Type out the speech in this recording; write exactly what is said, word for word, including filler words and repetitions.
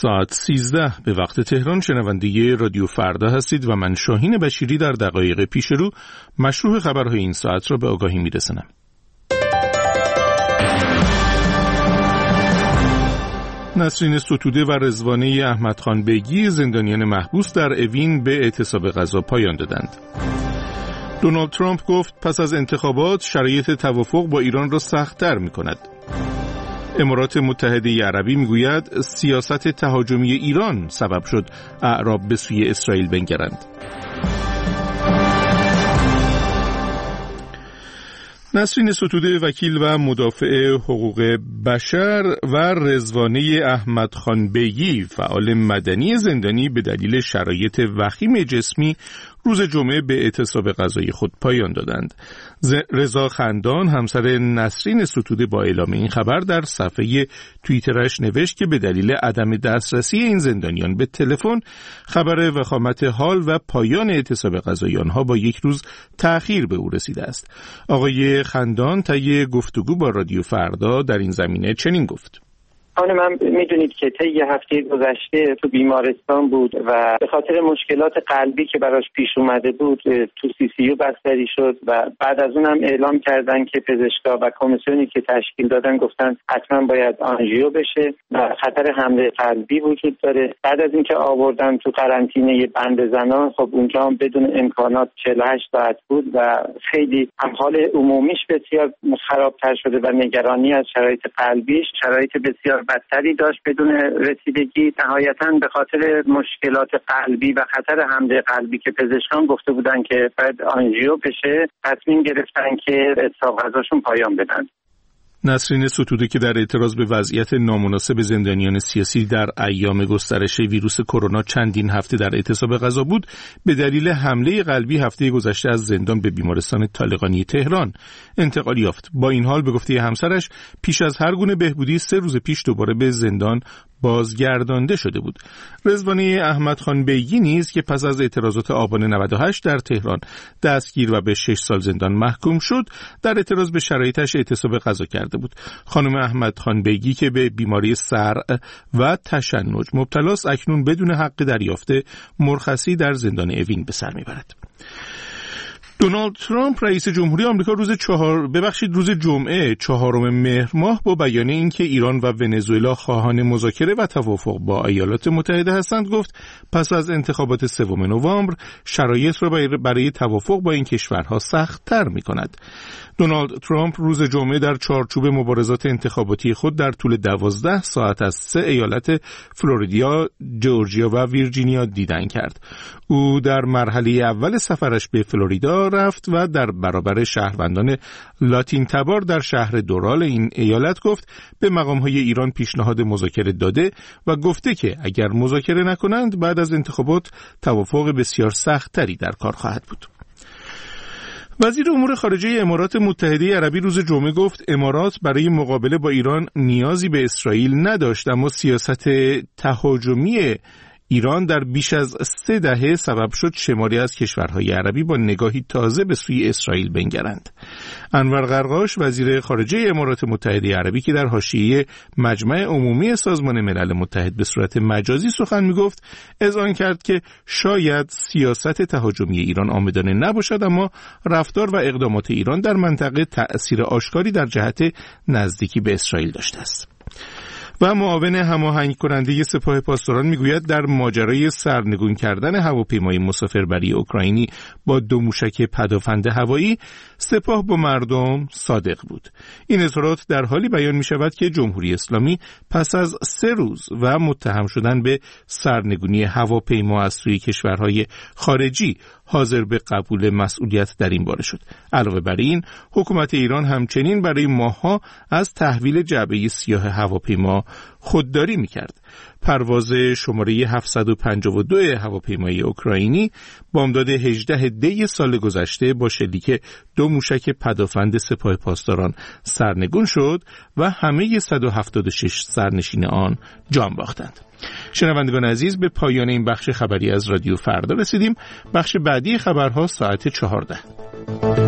ساعت سیزده به وقت تهران شنونده رادیو فردا هستید و من شاهین بشیری در دقایق پیش رو مشروع خبرهای این ساعت را به آگاهی میرسانم. نسرین ستوده و رضوانه احمدخان بیگی زندانیان محبوس در اوین به اعتصاب غذا پایان دادند. دونالد ترامپ گفت پس از انتخابات شرایط توافق با ایران را سخت‌تر می‌کند. امارات متحده عربی میگوید سیاست تهاجمی ایران سبب شد اعراب به سوی اسرائیل بنگرند. نسرین ستوده وکیل و مدافع حقوق بشر و رضوانه احمدخان بیگی فعال مدنی زندانی به دلیل شرایط وخیم جسمی روز جمعه به اعتصاب غذای خود پایان دادند. رضا خندان همسر نسرین ستوده با اعلام این خبر در صفحه توییترش نوشت که به دلیل عدم دسترسی این زندانیان به تلفن خبر وخامت حال و پایان اعتصاب غذای آنها با یک روز تأخیر به او رسیده است. آقای خندان طی گفتگو با رادیو فردا در این زمینه چنین گفت: خانم من میدونید که طی یه هفته گذشته تو بیمارستان بود و به خاطر مشکلات قلبی که براش پیش اومده بود تو سی سی یو بستری شد و بعد از اون هم اعلام کردن که پزشکا و کمیسیونی که تشکیل دادن گفتن حتما باید آنژیو بشه و خطر حمله قلبی وجود داره. بعد از اینکه آوردن تو قرنطینه بند زنان، خب اونجا هم بدون امکانات چهل و هشت ساعت بود و خیلی هم حال عمومیش بسیار خرابتر شده و نگرانی از شرایط قلبیش شرایط بسیار بدتری داشت بدون رسیدگی. نهایتاً به خاطر مشکلات قلبی و خطر حمله قلبی که پزشکان گفته بودن که باید آنژیو بشه، تصمیم گرفتن که اعتصاب غذاشون پایان بدن. نسرین ستوده که در اعتراض به وضعیت نامناسب زندانیان سیاسی در ایام گسترش ویروس کرونا چندین هفته در اعتصاب غذا بود، به دلیل حمله قلبی هفته گذشته از زندان به بیمارستان طالقانی تهران انتقال یافت. با این حال به گفته همسرش پیش از هر گونه بهبودی سه روز پیش دوباره به زندان بازگردانده شده بود. رضوانه احمدخان بیگی نیز که پس از اعتراضات آبان نود و هشت در تهران دستگیر و به شش سال زندان محکوم شد، در اعتراض به شرایطش اعتصاب غذا کرده بود. خانم احمدخان بیگی که به بیماری صرع و تشنج مبتلاست اکنون بدون حق دریافت مرخصی در زندان اوین به سر میبرد. دونالد ترامپ رئیس جمهوری آمریکا روز چهار ببخشید روز جمعه چهارم مهر ماه با بیان اینکه ایران و ونزوئلا خواهان مذاکره و توافق با ایالات متحده هستند گفت پس از انتخابات سوم نوامبر شرایط را برای توافق با این کشورها سخت‌تر می‌کند. دونالد ترامپ روز جمعه در چارچوب مبارزات انتخاباتی خود در طول دوازده ساعت از سه ایالت فلوریدا، جورجیا و ویرجینیا دیدن کرد. او در مرحله اول سفرش به فلوریدا رفت و در برابر شهروندان لاتین تبار در شهر دورال این ایالت گفت به مقام‌های ایران پیشنهاد مذاکره داده و گفته که اگر مذاکره نکنند بعد از انتخابات توافق بسیار سخت‌تری در کار خواهد بود. وزیر امور خارجه امارات متحده عربی روز جمعه گفت امارات برای مقابله با ایران نیازی به اسرائیل نداشت، اما سیاست تهاجمی ایران در بیش از سه دهه سبب شد شماری از کشورهای عربی با نگاهی تازه به سوی اسرائیل بنگرند. انور قرقاش وزیر خارجه امارات متحده عربی که در حاشیه مجمع عمومی سازمان ملل متحد به صورت مجازی سخن میگفت اذعان کرد که شاید سیاست تهاجمی ایران عامدانه نباشد، اما رفتار و اقدامات ایران در منطقه تأثیر آشکاری در جهت نزدیکی به اسرائیل داشته است. و معاون هماهنگ کننده سپاه پاسداران میگوید در ماجرای سرنگون کردن هواپیمای مسافربری اوکراینی با دو موشک پدافند هوایی سپاه با مردم صادق بود. این اظهارات در حالی بیان می شود که جمهوری اسلامی پس از سه روز و متهم شدن به سرنگونی هواپیما از سوی کشورهای خارجی حاضر به قبول مسئولیت در این باره شد. علاوه بر این حکومت ایران همچنین برای ماه‌ها از تحویل جعبه سیاه هواپیما خودداری می‌کرد. پرواز شماره هفتصد و پنجاه و دو هواپیمای اوکراینی بامداد هجدهم دی سال گذشته با شلیک دو موشک پدافند سپاه پاسداران سرنگون شد و همه صد و هفتاد و شش سرنشین آن جان باختند. شنوندگان عزیز، به پایان این بخش خبری از رادیو فردا رسیدیم. بخش بعدی خبرها ساعت چهارده.